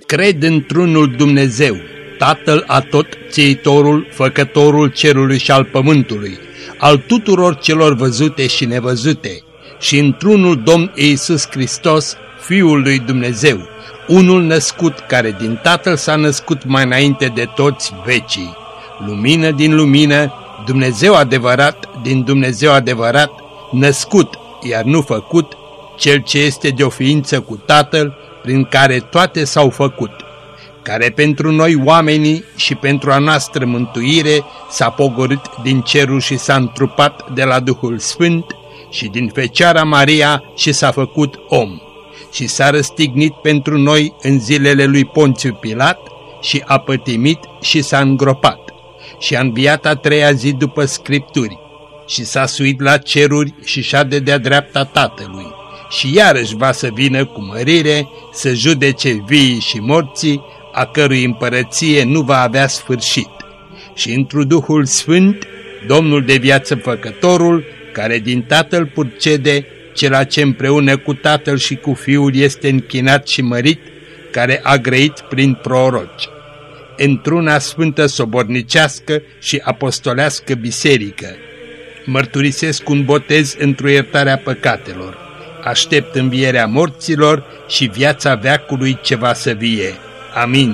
Cred într-unul Dumnezeu, Tatăl Atotțeitorul, Făcătorul cerului și al pământului, al tuturor celor văzute și nevăzute, și într-unul Domn Iisus Hristos, Fiul lui Dumnezeu, unul născut care din Tatăl s-a născut mai înainte de toți vecii, lumină din lumină, Dumnezeu adevărat din Dumnezeu adevărat, născut, iar nu făcut, Cel ce este de o ființă cu Tatăl, prin care toate s-au făcut, care pentru noi oamenii și pentru a noastră mântuire s-a pogorât din cerul și s-a întrupat de la Duhul Sfânt și din Fecioara Maria și s-a făcut om și s-a răstignit pentru noi în zilele lui Ponțiu Pilat și a pătimit și s-a îngropat și a înviat a treia zi după Scripturi și s-a suit la ceruri și șade de-a dreapta Tatălui și iarăși va să vină cu mărire să judece viii și morții, a cărui împărăție nu va avea sfârșit. Și întru Duhul Sfânt, Domnul de viață Făcătorul, care din Tatăl purcede, cela ce împreună cu Tatăl și cu Fiul este închinat și mărit, care a grăit prin proroci. Într-una sfântă sobornicească și apostolească biserică, mărturisesc un botez într-o iertarea păcatelor, aștept învierea morților și viața veacului ce va să vie. Amin.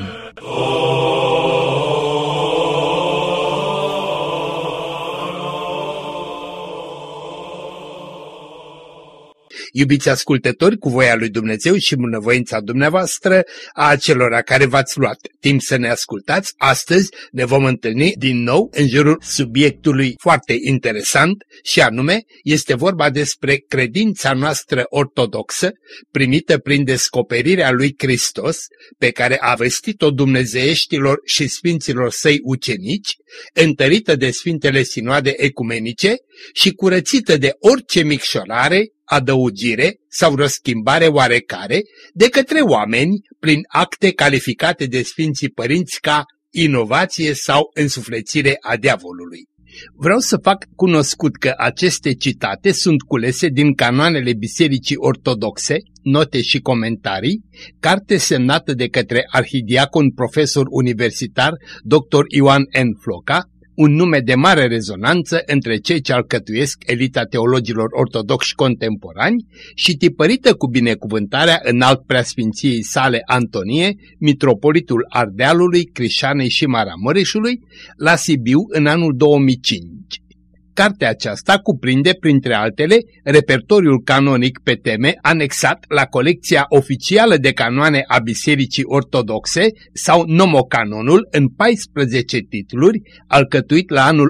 Iubiți ascultători, cu voia lui Dumnezeu și bunăvoința dumneavoastră, a acelora care v-ați luat timp să ne ascultați, astăzi ne vom întâlni din nou în jurul subiectului foarte interesant și anume este vorba despre credința noastră ortodoxă primită prin descoperirea lui Hristos pe care a vestit-o dumnezeieștilor și sfinților săi ucenici, întărită de Sfintele Sinoade Ecumenice și curățită de orice micșorare, adăugire sau răschimbare oarecare de către oameni prin acte calificate de Sfinții Părinți ca inovație sau însuflețire a diavolului. Vreau să fac cunoscut că aceste citate sunt culese din canoanele Bisericii Ortodoxe, note și comentarii, carte semnată de către arhidiacon profesor universitar dr. Ioan N. Floca, un nume de mare rezonanță între cei ce alcătuiesc elita teologilor ortodoxi contemporani și tipărită cu binecuvântarea înalt preasfinției sale Antonie, mitropolitul Ardealului, Crișanei și Maramureșului, la Sibiu în anul 2005. Cartea aceasta cuprinde, printre altele, repertoriul canonic pe teme anexat la colecția oficială de canoane a Bisericii Ortodoxe sau Nomocanonul în 14 titluri, alcătuit la anul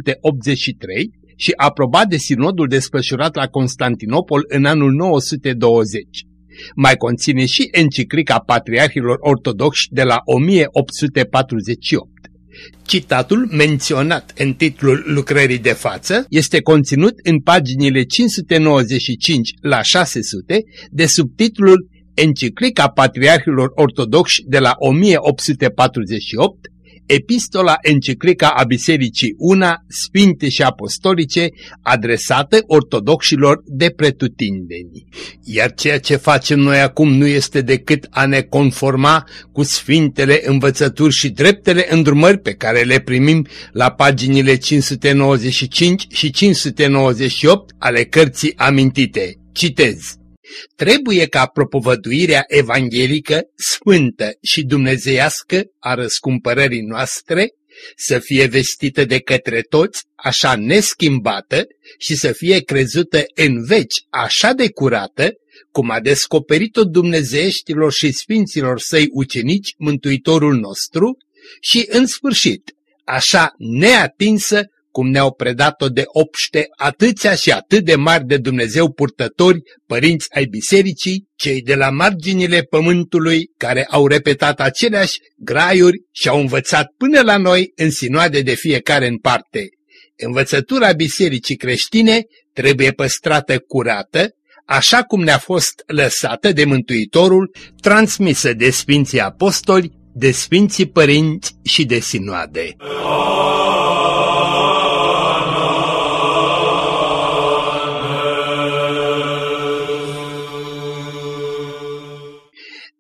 883 și aprobat de sinodul desfășurat la Constantinopol în anul 920. Mai conține și enciclica patriarhilor ortodoxi de la 1848. Citatul menționat în titlul lucrării de față este conținut în paginile 595 la 600 de subtitlul Enciclica Patriarhilor Ortodoxi de la 1848, Epistola Enciclica a Bisericii Una, Sfinte și Apostolice, adresată ortodoxilor de pretutindeni. Iar ceea ce facem noi acum nu este decât a ne conforma cu sfintele învățături și dreptele îndrumări pe care le primim la paginile 595 și 598 ale cărții amintite. Citez. Trebuie ca propovăduirea evanghelică, sfântă și dumnezeiască a răscumpărării noastre să fie vestită de către toți așa neschimbată și să fie crezută în veci așa de curată, cum a descoperit-o dumnezeieștilor și sfinților săi ucenici Mântuitorul nostru și, în sfârșit, așa neatinsă cum ne-au predat-o de obște atâția și atât de mari de Dumnezeu purtători, părinți ai bisericii, cei de la marginile pământului, care au repetat aceleași graiuri și au învățat până la noi în sinoade de fiecare în parte. Învățătura bisericii creștine trebuie păstrată curată, așa cum ne-a fost lăsată de Mântuitorul, transmisă de Sfinții Apostoli, de Sfinții Părinți și de sinoade.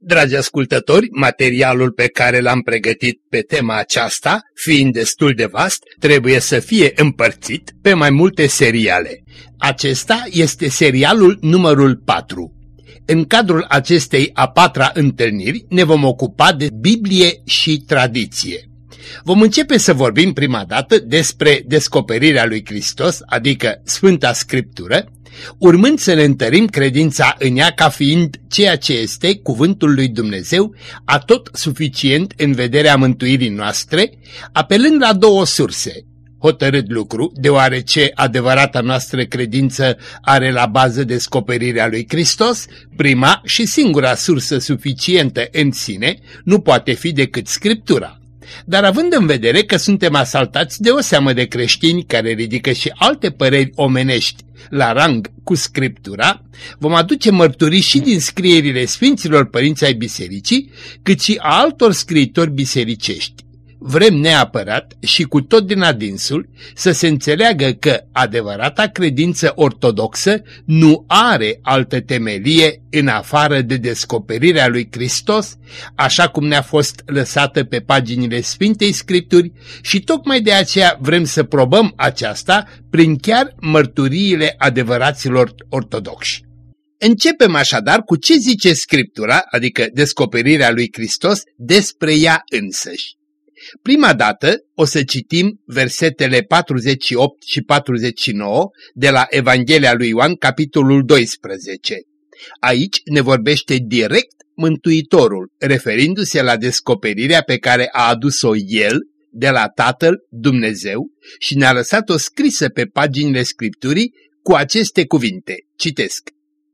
Dragi ascultători, materialul pe care l-am pregătit pe tema aceasta, fiind destul de vast, trebuie să fie împărțit pe mai multe seriale. Acesta este serialul numărul 4. În cadrul acestei a 4-a întâlniri ne vom ocupa de Biblie și tradiție. Vom începe să vorbim prima dată despre descoperirea lui Hristos, adică Sfânta Scriptură, urmând să ne întărim credința în ea ca fiind ceea ce este cuvântul lui Dumnezeu, atot suficient în vederea mântuirii noastre, apelând la două surse. Hotărât lucru, deoarece adevărata noastră credință are la bază descoperirea lui Hristos, prima și singura sursă suficientă în sine nu poate fi decât Scriptura. Dar având în vedere că suntem asaltați de o seamă de creștini care ridică și alte păreri omenești la rang cu Scriptura, vom aduce mărturii și din scrierile Sfinților Părinți ai Bisericii, cât și a altor scriitori bisericești. Vrem neapărat și cu tot din adinsul să se înțeleagă că adevărata credință ortodoxă nu are altă temelie în afară de descoperirea lui Hristos, așa cum ne-a fost lăsată pe paginile Sfintei Scripturi, și tocmai de aceea vrem să probăm aceasta prin chiar mărturiile adevăraților ortodoxi. Începem așadar cu ce zice Scriptura, adică descoperirea lui Hristos, despre ea însăși. Prima dată o să citim versetele 48 și 49 de la Evanghelia lui Ioan, capitolul 12. Aici ne vorbește direct Mântuitorul, referindu-se la descoperirea pe care a adus-o El de la Tatăl Dumnezeu și ne-a lăsat-o scrisă pe paginile Scripturii cu aceste cuvinte. Citesc: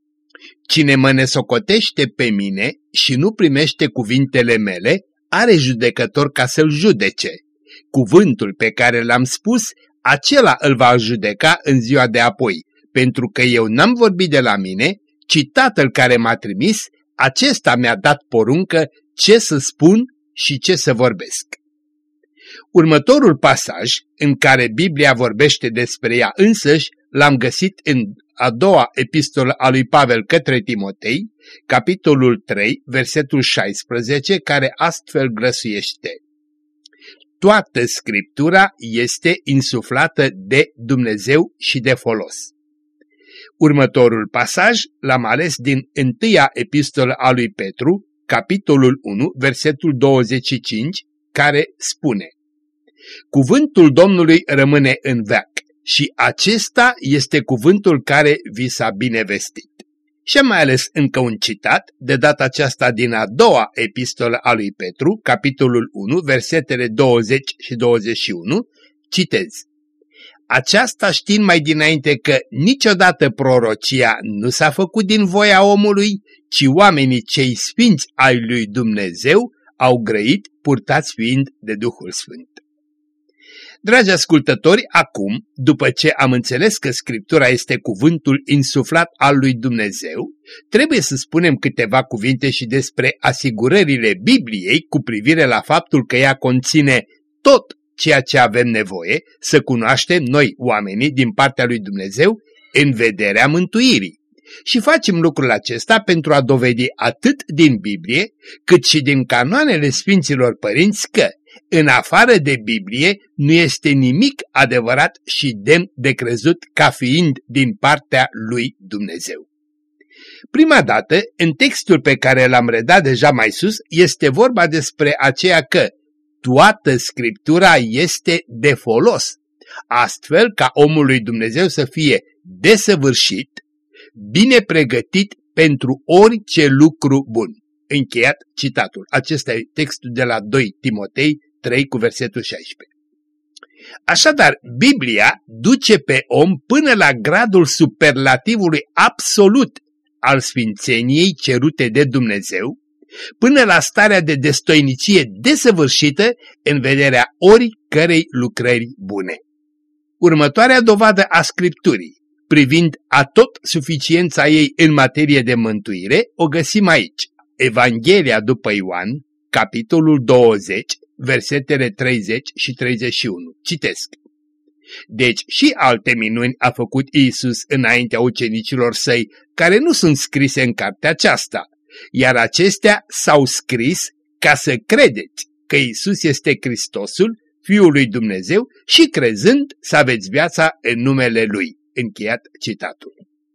Cine mă nesocotește pe mine și nu primește cuvintele mele, are judecător ca să-l judece. Cuvântul pe care l-am spus, acela îl va judeca în ziua de apoi, pentru că eu n-am vorbit de la mine, ci Tatăl care m-a trimis, acesta mi-a dat poruncă ce să spun și ce să vorbesc. Următorul pasaj, în care Biblia vorbește despre ea însăși, l-am găsit în a doua epistolă a lui Pavel către Timotei, capitolul 3, versetul 16, care astfel grăsuiește: Toată Scriptura este insuflată de Dumnezeu și de folos. Următorul pasaj l-am ales din întâia epistolă a lui Petru, capitolul 1, versetul 25, care spune: Cuvântul Domnului rămâne în veac și acesta este cuvântul care vi s-a binevestit. Și am mai ales încă un citat, de data aceasta din a doua epistolă a lui Petru, capitolul 1, versetele 20 și 21, citez: Aceasta știind mai dinainte că niciodată prorocia nu s-a făcut din voia omului, ci oamenii cei sfinți ai lui Dumnezeu au grăit, purtați fiind de Duhul Sfânt. Dragi ascultători, acum, după ce am înțeles că Scriptura este cuvântul insuflat al lui Dumnezeu, trebuie să spunem câteva cuvinte și despre asigurările Bibliei cu privire la faptul că ea conține tot ceea ce avem nevoie să cunoaștem noi, oamenii, din partea lui Dumnezeu, în vederea mântuirii. Și facem lucrul acesta pentru a dovedi atât din Biblie, cât și din canoanele Sfinților Părinți că, în afară de Biblie, nu este nimic adevărat și demn de crezut ca fiind din partea lui Dumnezeu. Prima dată, în textul pe care l-am redat deja mai sus, este vorba despre aceea că toată Scriptura este de folos, astfel ca omul lui Dumnezeu să fie desăvârșit, bine pregătit pentru orice lucru bun. Încheiat citatul. Acesta e textul de la 2 Timotei 3 cu versetul 16. Așadar, Biblia duce pe om până la gradul superlativului absolut al sfințeniei cerute de Dumnezeu, până la starea de destoinicie desăvârșită în vederea oricărei lucrări bune. Următoarea dovadă a Scripturii, privind atot suficiența ei în materie de mântuire, o găsim aici. Evanghelia după Ioan, capitolul 20, versetele 30 și 31. Citesc: Deci și alte minuni a făcut Iisus înaintea ucenicilor săi, care nu sunt scrise în cartea aceasta, iar acestea s-au scris ca să credeți că Iisus este Hristosul, Fiul lui Dumnezeu, și crezând să aveți viața în numele Lui. Încheiat citatul.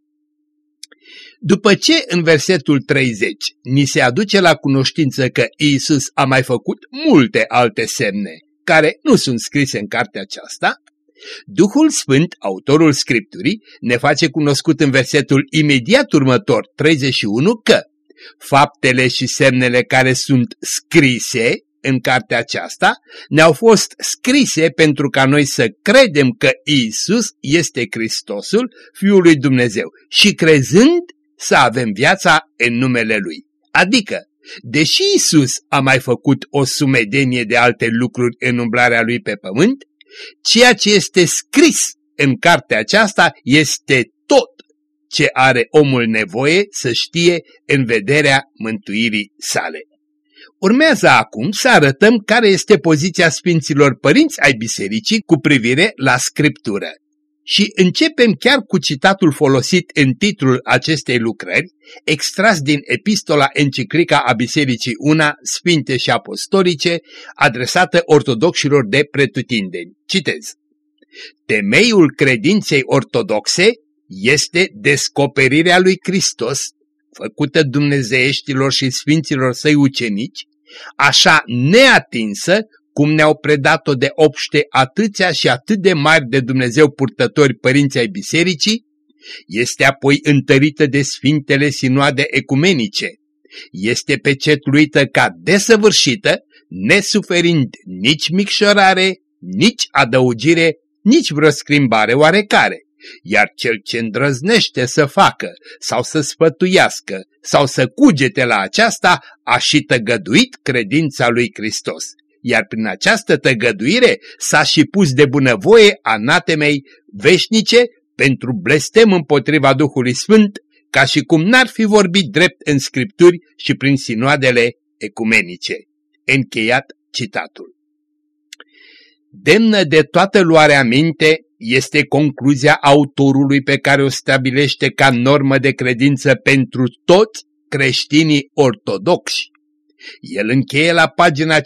După ce în versetul 30 ni se aduce la cunoștință că Iisus a mai făcut multe alte semne care nu sunt scrise în cartea aceasta, Duhul Sfânt, autorul Scripturii, ne face cunoscut în versetul imediat următor, 31, că faptele și semnele care sunt scrise în cartea aceasta ne-au fost scrise pentru ca noi să credem că Iisus este Hristosul, Fiul lui Dumnezeu, și crezând să avem viața în numele Lui. Adică, deși Iisus a mai făcut o sumedenie de alte lucruri în umblarea Lui pe pământ, ceea ce este scris în cartea aceasta este tot ce are omul nevoie să știe în vederea mântuirii sale. Urmează acum să arătăm care este poziția Sfinților Părinți ai Bisericii cu privire la Scriptură. Și începem chiar cu citatul folosit în titlul acestei lucrări, extras din Epistola Enciclica a Bisericii Una, Sfinte și Apostolice, adresată ortodoxilor de pretutindeni. Citez. Temeiul credinței ortodoxe este descoperirea lui Hristos, făcută dumnezeieștilor și sfinților săi ucenici, așa neatinsă cum ne-au predat-o de obște atâția și atât de mari de Dumnezeu purtători părinți ai bisericii, este apoi întărită de sfintele sinoade ecumenice, este pecetluită ca desăvârșită, nesuferind nici micșorare, nici adăugire, nici vreo schimbare oarecare. Iar cel ce îndrăznește să facă sau să sfătuiască sau să cugete la aceasta a și tăgăduit credința lui Hristos. Iar prin această tăgăduire s-a și pus de bunăvoie anatemei veșnice pentru blestem împotriva Duhului Sfânt, ca și cum n-ar fi vorbit drept în Scripturi și prin sinoadele ecumenice. Încheiat citatul. Demnă de toată luarea minte este concluzia autorului pe care o stabilește ca normă de credință pentru toți creștinii ortodoxi. El încheie la pagina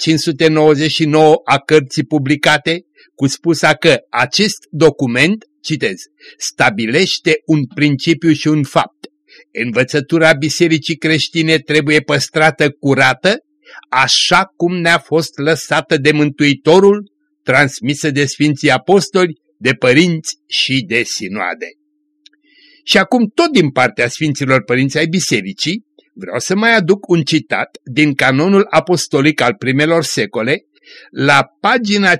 599 a cărții publicate cu spusa că acest document, citez, stabilește un principiu și un fapt. Învățătura bisericii creștine trebuie păstrată curată, așa cum ne-a fost lăsată de Mântuitorul, transmisă de Sfinții Apostoli, de părinți și de sinoade. Și acum, tot din partea Sfinților Părinți ai Bisericii, vreau să mai aduc un citat din canonul apostolic al primelor secole, la pagina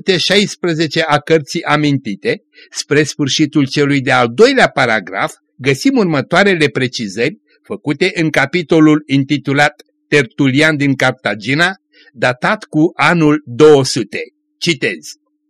516 a cărții amintite, spre sfârșitul celui de-al doilea paragraf, găsim următoarele precizări făcute în capitolul intitulat Tertulian din Cartagina, datat cu anul 200. Citez.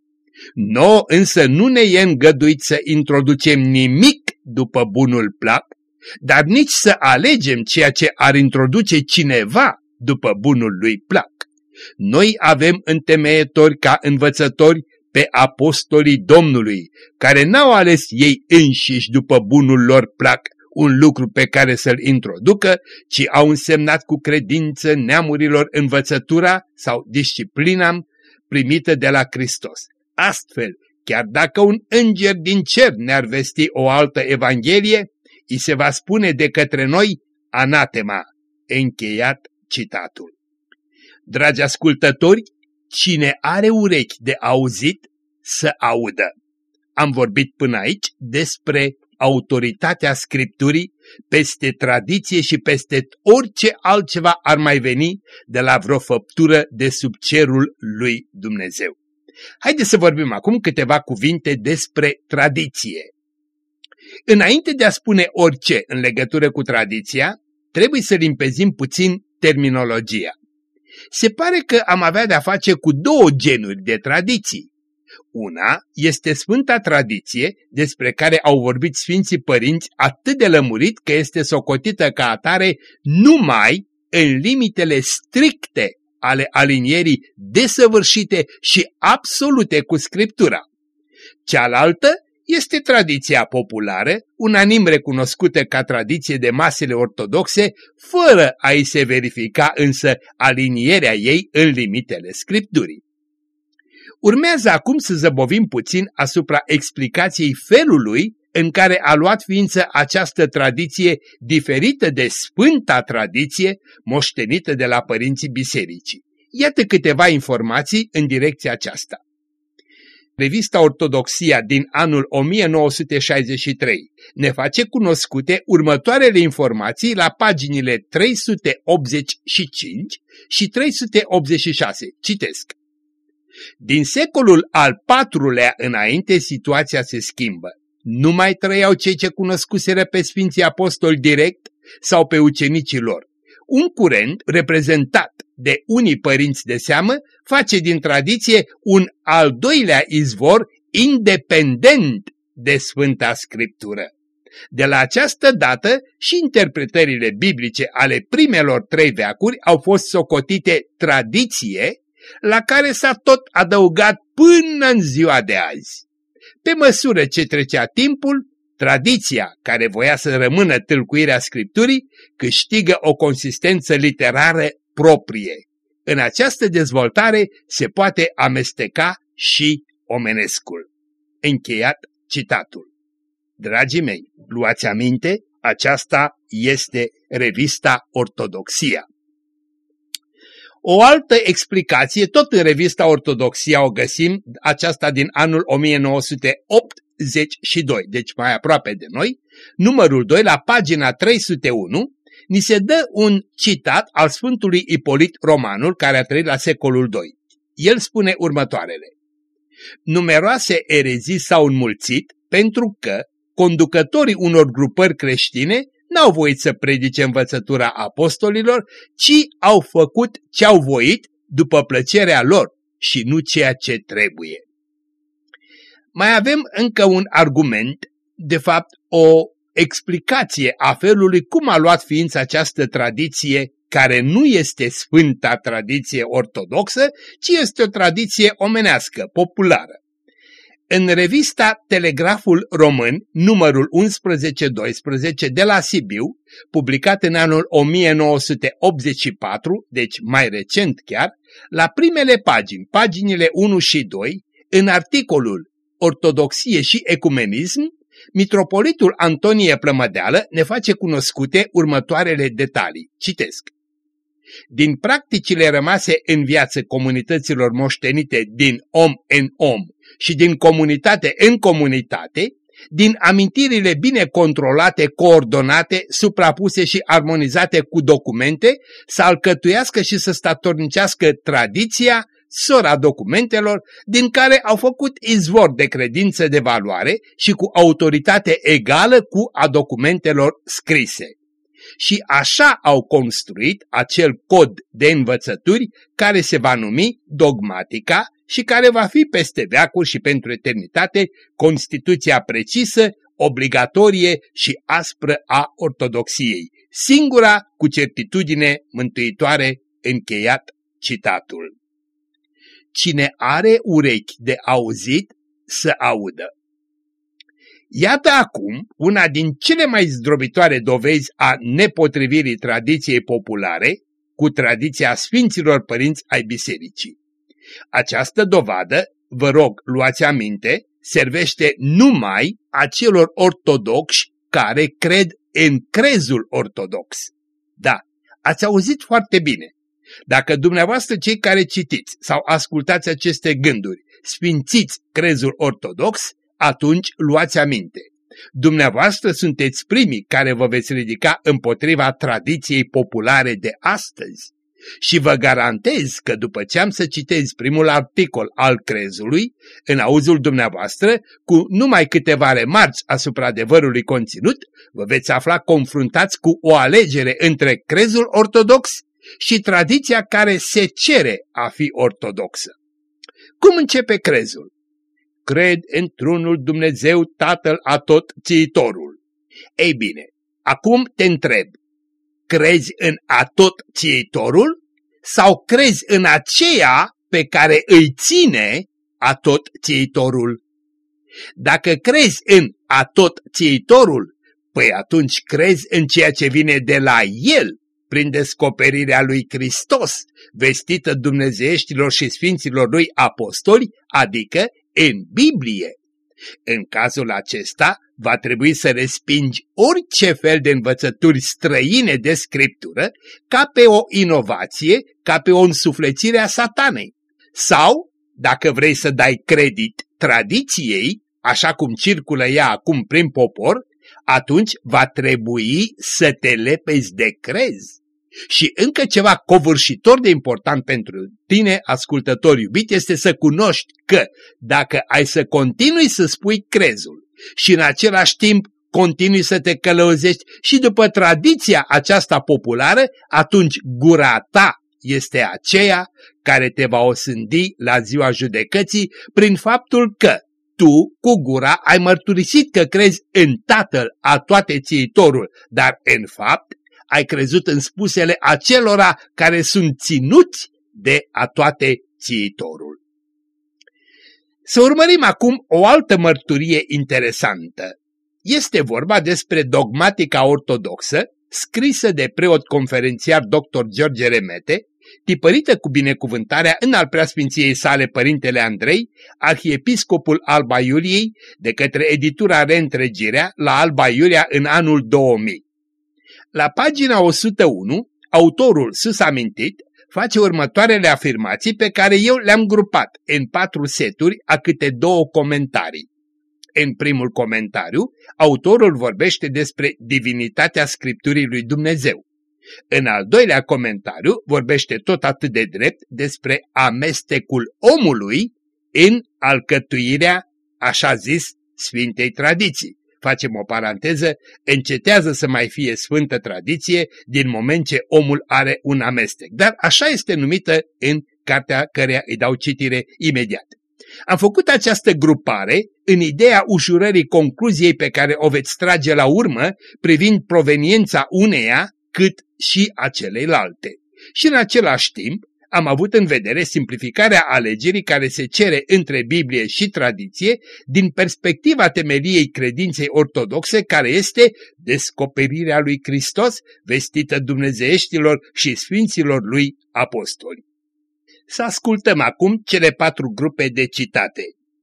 Nouă însă nu ne e îngăduit să introducem nimic după bunul plac, dar nici să alegem ceea ce ar introduce cineva după bunul lui plac. Noi avem întemeietori ca învățători pe apostolii Domnului, care n-au ales ei înșiși după bunul lor plac un lucru pe care să-l introducă, ci au însemnat cu credință neamurilor învățătura sau disciplina primită de la Hristos. Astfel, chiar dacă un înger din cer ne-ar vesti o altă evanghelie, îi se va spune de către noi anatema. Încheiat citatul. Dragi ascultători, cine are urechi de auzit, să audă. Am vorbit până aici despre autoritatea Scripturii peste tradiție și peste orice altceva ar mai veni de la vreo făptură de sub cerul lui Dumnezeu. Haideți să vorbim acum câteva cuvinte despre tradiție. Înainte de a spune orice în legătură cu tradiția, trebuie să limpezim puțin terminologia. Se pare că am avea de-a face cu două genuri de tradiții. Una este Sfânta Tradiție, despre care au vorbit Sfinții Părinți atât de lămurit că este socotită ca atare numai în limitele stricte ale alinierii desăvârșite și absolute cu Scriptura. Cealaltă Este tradiția populară, unanim recunoscută ca tradiție de masele ortodoxe, fără a-i se verifica însă alinierea ei în limitele Scripturii. Urmează acum să zăbovim puțin asupra explicației felului în care a luat ființă această tradiție diferită de sfânta tradiție moștenită de la părinții bisericii. Iată câteva informații în direcția aceasta. Revista Ortodoxia din anul 1963 ne face cunoscute următoarele informații la paginile 385 și 386. Citesc. Din secolul al IV-lea înainte situația se schimbă. Nu mai trăiau cei ce cunoscuseră pe Sfinții Apostoli direct sau pe ucenicii lor. Un curent reprezentat de unii părinți de seamă face din tradiție un al doilea izvor independent de Sfânta Scriptură. De la această dată și interpretările biblice ale primelor 3 veacuri au fost socotite tradiție, la care s-a tot adăugat până în ziua de azi. Pe măsură ce trecea timpul, tradiția, care voia să rămână tâlcuirea Scripturii, câștigă o consistență literară proprie. În această dezvoltare se poate amesteca și omenescul. Încheiat citatul. Dragii mei, luați aminte, aceasta este revista Ortodoxia. O altă explicație, tot în revista Ortodoxia o găsim, aceasta din anul 1982, deci mai aproape de noi, numărul 2, la pagina 301, ni se dă un citat al Sfântului Ipolit Romanul, care a trăit la secolul II. El spune următoarele. Numeroase erezii s-au înmulțit pentru că conducătorii unor grupări creștine n-au voit să predice învățătura apostolilor, ci au făcut ce-au voit după plăcerea lor și nu ceea ce trebuie. Mai avem încă un argument, de fapt o explicație a felului cum a luat ființă această tradiție, care nu este sfânta tradiție ortodoxă, ci este o tradiție omenească, populară. În revista Telegraful Român, numărul 11-12 de la Sibiu, publicat în anul 1984, deci mai recent chiar, la primele pagini, paginile 1 și 2, în articolul Ortodoxie și Ecumenism, mitropolitul Antonie Plămădeală ne face cunoscute următoarele detalii. Citesc. Din practicile rămase în viață comunităților moștenite din om în om și din comunitate în comunitate, din amintirile bine controlate, coordonate, suprapuse și armonizate cu documente, să alcătuiască și să statornicească tradiția, sora documentelor, din care au făcut izvor de credință de valoare și cu autoritate egală cu a documentelor scrise. Și așa au construit acel cod de învățături care se va numi dogmatica și care va fi peste veacuri și pentru eternitate Constituția precisă, obligatorie și aspră a ortodoxiei, singura cu certitudine mântuitoare. Încheiat citatul. Cine are urechi de auzit, să audă. Iată acum una din cele mai zdrobitoare dovezi a nepotrivirii tradiției populare cu tradiția Sfinților Părinți ai Bisericii. Această dovadă, vă rog, luați aminte, servește numai acelor ortodoxi care cred în crezul ortodox. Da, ați auzit foarte bine. Dacă dumneavoastră cei care citiți sau ascultați aceste gânduri sfințiți crezul ortodox, atunci luați aminte. Dumneavoastră sunteți primii care vă veți ridica împotriva tradiției populare de astăzi. Și vă garantez că după ce am să citez primul articol al crezului, în auzul dumneavoastră, cu numai câteva remarci asupra adevărului conținut, vă veți afla confruntați cu o alegere între crezul ortodox și tradiția care se cere a fi ortodoxă. Cum începe crezul? Cred într-unul Dumnezeu Tatăl Atot-Țiitorul. Ei bine, acum te întreb, crezi în Atot-Țiitorul sau crezi în aceea pe care îi ține Atot-Țiitorul? Dacă crezi în Atotțiitorul, păi atunci crezi în ceea ce vine de la El, prin descoperirea lui Hristos, vestită dumnezeieștilor și sfinților lui apostoli, adică în Biblie. În cazul acesta, va trebui să respingi orice fel de învățături străine de Scriptură ca pe o inovație, ca pe o însuflețire a Satanei. Sau, dacă vrei să dai credit tradiției, așa cum circulă ea acum prin popor, atunci va trebui să te lepezi de crez. Și încă ceva covârșitor de important pentru tine, ascultător iubit, este să cunoști că dacă ai să continui să spui crezul și în același timp continui să te călăuzești și după tradiția aceasta populară, atunci gura ta este aceea care te va osândi la ziua judecății prin faptul că tu, cu gura, ai mărturisit că crezi în Tatăl Atoatețiitorul, dar în fapt ai crezut în spusele acelora care sunt ținuți de Atoatețiitorul. Să urmărim acum o altă mărturie interesantă. Este vorba despre dogmatica ortodoxă, scrisă de preot conferențiar dr. George Remete, tipărită cu binecuvântarea în al preasfinției sale Părintele Andrei, arhiepiscopul Alba Iuliei, de către editura Reîntregirea, la Alba Iulia în anul 2000. La pagina 101, autorul sus amintit face următoarele afirmații pe care eu le-am grupat în 4 seturi a câte 2 comentarii. În primul comentariu, autorul vorbește despre divinitatea Scripturii lui Dumnezeu. În al doilea comentariu vorbește tot atât de drept despre amestecul omului în alcătuirea, așa zis, Sfintei Tradiții. Facem o paranteză, încetează să mai fie Sfântă Tradiție din moment ce omul are un amestec. Dar așa este numită în cartea căreia îi dau citire imediat. Am făcut această grupare în ideea ușurării concluziei pe care o veți trage la urmă privind proveniența uneia cât și a celeilalte. Și în același timp am avut în vedere simplificarea alegerii care se cere între Biblie și tradiție din perspectiva temeliei credinței ortodoxe, care este descoperirea lui Hristos vestită dumnezeieștilor și sfinților lui apostoli. Să ascultăm acum cele 4 grupe de citate.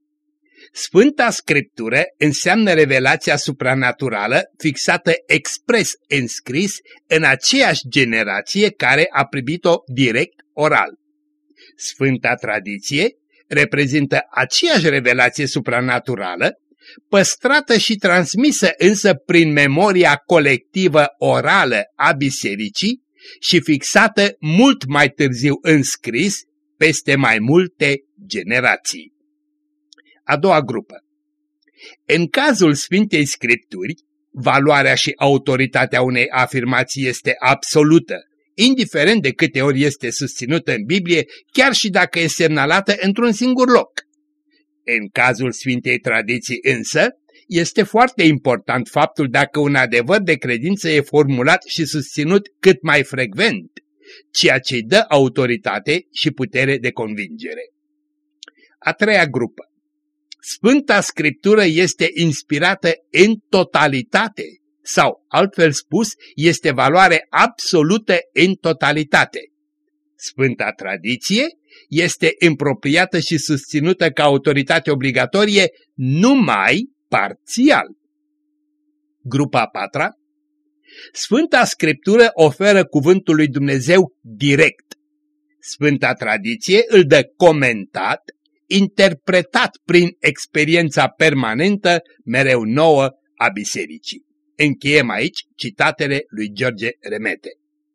Sfânta Scriptură înseamnă revelația supranaturală fixată expres în scris în aceeași generație care a primit-o direct oral. Sfânta Tradiție reprezintă aceeași revelație supranaturală, păstrată și transmisă însă prin memoria colectivă orală a bisericii și fixată mult mai târziu în scris peste mai multe generații. A doua grupă. În cazul Sfintei Scripturi, valoarea și autoritatea unei afirmații este absolută, indiferent de câte ori este susținută în Biblie, chiar și dacă e semnalată într-un singur loc. În cazul Sfintei Tradiții însă, este foarte important faptul dacă un adevăr de credință e formulat și susținut cât mai frecvent, ceea ce îi dă autoritate și putere de convingere. A treia grupă. Sfânta Scriptură este inspirată în totalitate sau, altfel spus, este valoare absolută în totalitate. Sfânta Tradiție este împropriată și susținută ca autoritate obligatorie numai parțial. Grupa a patra. Sfânta Scriptură oferă cuvântul lui Dumnezeu direct. Sfânta Tradiție îl dă comentat, interpretat prin experiența permanentă, mereu nouă, a bisericii. Încheiem aici citatele lui George Remete.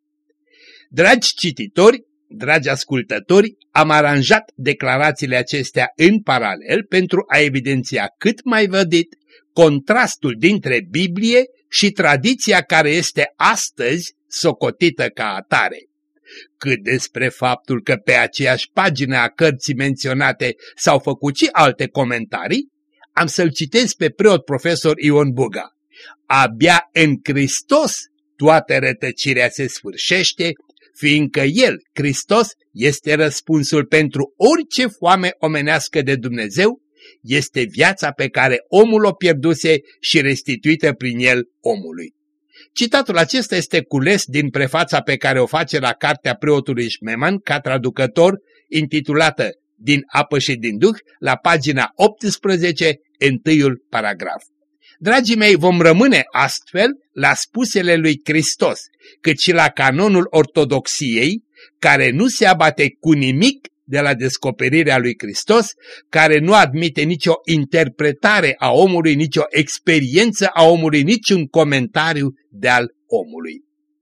Dragi cititori, dragi ascultători, am aranjat declarațiile acestea în paralel pentru a evidenția cât mai vădit contrastul dintre Biblie și tradiția care este astăzi socotită ca atare. Cât despre faptul că pe aceeași pagină a cărții menționate s-au făcut și alte comentarii, am să-l citesc pe preot profesor Ion Buga. Abia în Hristos toată rătăcirea se sfârșește, fiindcă El, Hristos, este răspunsul pentru orice foame omenească de Dumnezeu, este viața pe care omul o pierduse și restituită prin el omului. Citatul acesta este cules din prefața pe care o face la cartea preotului Șmeman ca traducător, intitulată Din apă și din duh, la pagina 18, întâiul paragraf. Dragii mei, vom rămâne astfel la spusele lui Hristos, cât și la canonul ortodoxiei, care nu se abate cu nimic de la descoperirea lui Hristos, care nu admite nicio interpretare a omului, nicio experiență a omului, niciun comentariu de-al omului.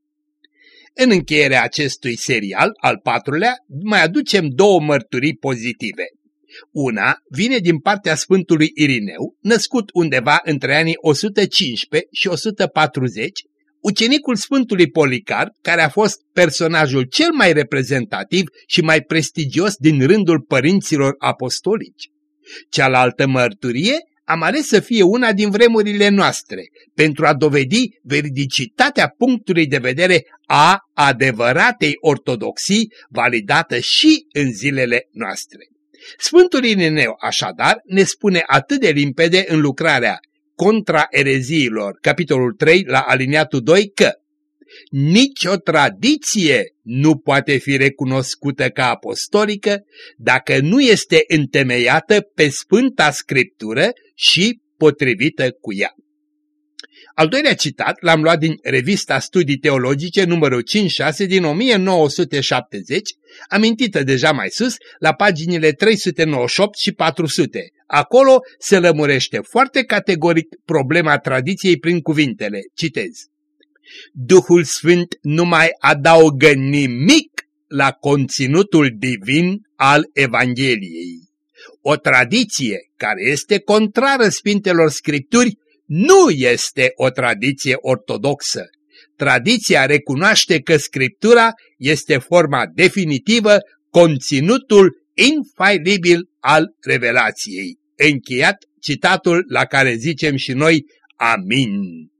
În încheierea acestui serial, al patrulea, mai aducem două mărturii pozitive. Una vine din partea Sfântului Irineu, născut undeva între anii 115 și 140, ucenicul Sfântului Policarp, care a fost personajul cel mai reprezentativ și mai prestigios din rândul părinților apostolici. Cealaltă mărturie am ales să fie una din vremurile noastre, pentru a dovedi veridicitatea punctului de vedere a adevăratei ortodoxii, validată și în zilele noastre. Sfântul Irineu, așadar, ne spune atât de limpede în lucrarea Contra ereziilor, capitolul 3, la aliniatul 2, că nicio tradiție nu poate fi recunoscută ca apostolică dacă nu este întemeiată pe Sfânta Scriptură și potrivită cu ea. Al doilea citat l-am luat din Revista Studii Teologice numărul 5-6 din 1970, amintită deja mai sus, la paginile 398 și 400. Acolo se lămurește foarte categoric problema tradiției prin cuvintele. Citez. Duhul Sfânt nu mai adaugă nimic la conținutul divin al Evangheliei. O tradiție care este contrară Sfintelor Scripturi nu este o tradiție ortodoxă. Tradiția recunoaște că Scriptura este forma definitivă, conținutul infailibil al revelației. Încheiat citatul la care zicem și noi amin.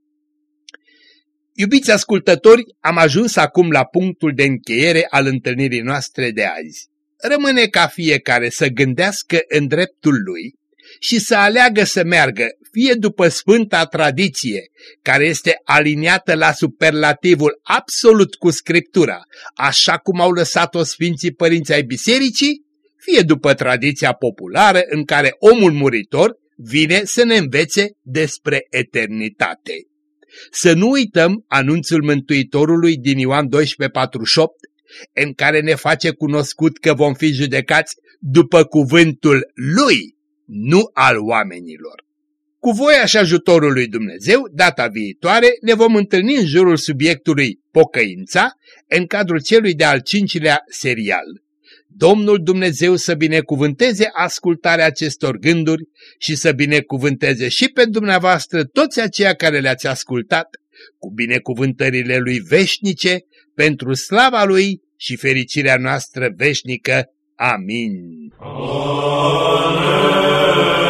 Iubiți ascultători, am ajuns acum la punctul de încheiere al întâlnirii noastre de azi. Rămâne ca fiecare să gândească în dreptul lui și să aleagă să meargă fie după sfânta tradiție, care este aliniată la superlativul absolut cu Scriptura, așa cum au lăsat-o Sfinții Părinți ai Bisericii, fie după tradiția populară în care omul muritor vine să ne învețe despre eternitate. Să nu uităm anunțul Mântuitorului din Ioan 12:48, în care ne face cunoscut că vom fi judecați după cuvântul Lui, nu al oamenilor. Cu voia și ajutorul lui Dumnezeu, data viitoare ne vom întâlni în jurul subiectului pocăința, în cadrul celui de-al 5-lea serial. Domnul Dumnezeu să binecuvânteze ascultarea acestor gânduri și să binecuvânteze și pe dumneavoastră toți aceia care le-ați ascultat cu binecuvântările Lui veșnice pentru slava Lui și fericirea noastră veșnică. Amin. Amen.